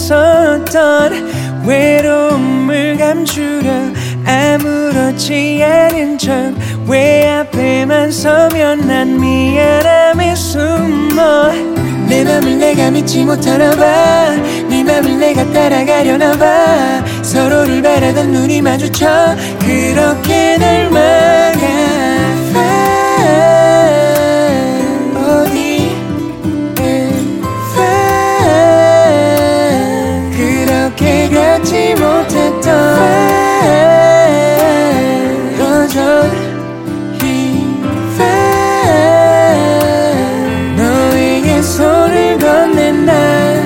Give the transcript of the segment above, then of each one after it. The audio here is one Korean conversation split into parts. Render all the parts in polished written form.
있었던 외로움을 감추려 아무렇지 않은 척 왜 앞에만 서면 난 미안함에 숨어 내 맘을 내가 믿지 못하나 봐 네 맘을 내가 따라가려나 봐 서로를 바라던 눈이 마주쳐 그렇게 날 막아 어디에 그렇게 갖지 못했던 너에게 손을 건넨 날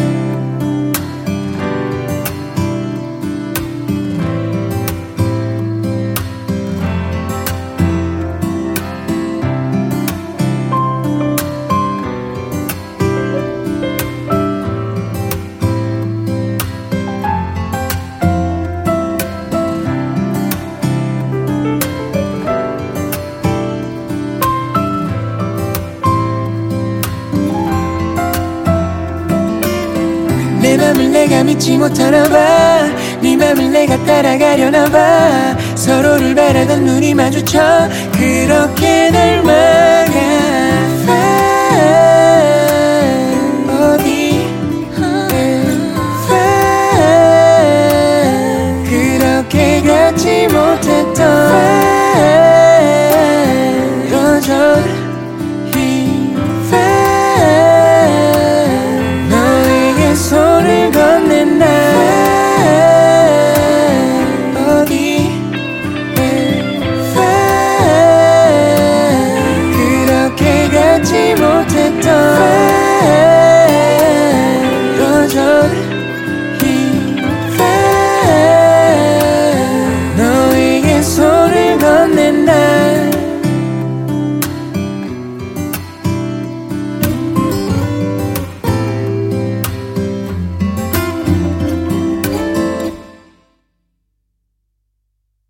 내 맘을 내가 믿지 못하나 봐 네 맘을 내가 따라가려나 봐 서로를 바라던 눈이 마주쳐 그렇게 날 막아 어디에 그렇게 갖지